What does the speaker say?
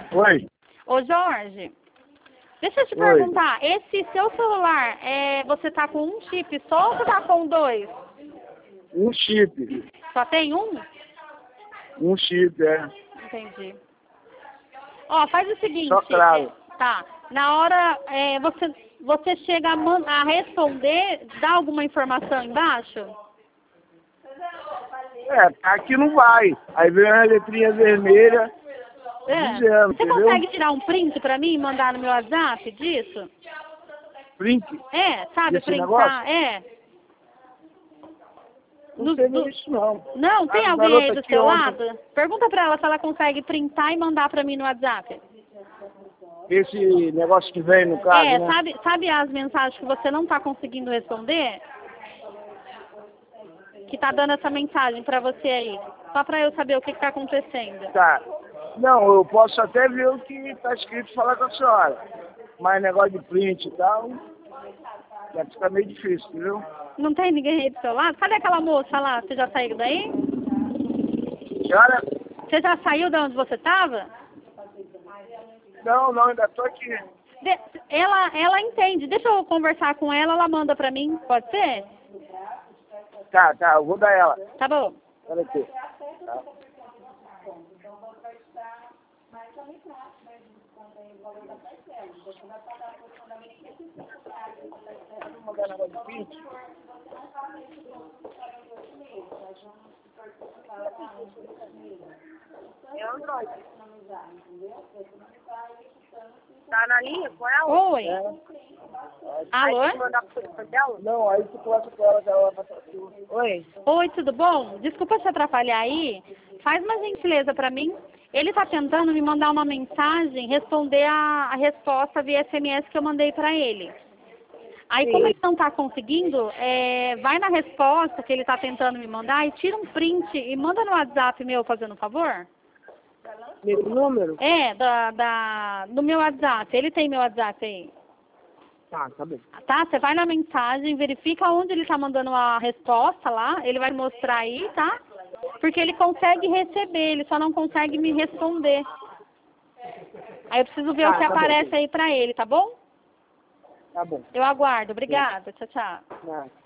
Oi. Ô Jorge, deixa eu te Oi. perguntar, esse seu celular, você tá com um chip só ou você tá com dois? Um chip. Só tem um? Um chip, é. Entendi. Ó, faz o seguinte, Só claro. tá, na hora você chega a responder, dá alguma informação embaixo? Aqui não vai. Aí vem uma letrinha vermelha dizendo, Você entendeu? consegue tirar um print pra mim e mandar no meu WhatsApp disso? Print. Sabe, Desse printar, Não sei nem isso, não. Não, tem A alguém aí garota do aqui seu ontem- lado? Pergunta pra ela se ela consegue printar e mandar pra mim no WhatsApp. Esse negócio que vem no caso, né? Sabe as mensagens que você não tá conseguindo responder? Que tá dando essa mensagem pra você aí. Só pra eu saber o que tá acontecendo. Tá. Não, eu posso até ver o que tá escrito e falar com a senhora. Mas negócio de print e tal, vai ficar meio difícil, entendeu? Não tem ninguém aí do seu lado? Cadê aquela moça lá? Você já saiu daí? Senhora? Você já saiu de onde você tava? Não, ainda tô aqui. Ela entende. Deixa eu conversar com ela, ela manda pra mim. Pode ser? Tá, eu vou dar ela. Tá bom. Olha aqui. Tá. Vamos mandar negócio de print? É Android. Tá na linha com ela? Oi. Aí Alô? tem que mandar pro telefone dela? Não, aí tu conversa com ela, que ela vai passar aqui. Oi. Oi, tudo bom? Desculpa te atrapalhar aí. Faz uma gentileza pra mim. Ele tá tentando me mandar uma mensagem, responder a resposta via SMS que eu mandei pra ele. Aí, como ele não tá conseguindo, vai na resposta que ele tá tentando me mandar e tira um print e manda no WhatsApp meu, fazendo um favor. Meu número? Do meu WhatsApp. Ele tem meu WhatsApp aí. Tá bem. Tá? Você vai na mensagem, verifica onde ele tá mandando a resposta lá, ele vai mostrar aí, tá? Porque ele consegue receber, ele só não consegue me responder. Aí eu preciso ver o que aparece aí pra ele, tá bom? Tá bom. Eu aguardo. Obrigada. Tchau, tchau. Tá.